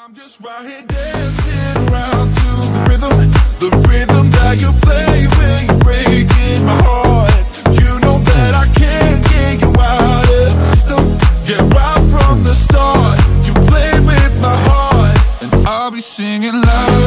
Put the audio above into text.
I'm just right here dancing around to the rhythm that you play when you're breaking my heart. You know that I can't get you out of the system. Yeah, right from the start, you played with my heart, and I'll be singing loud.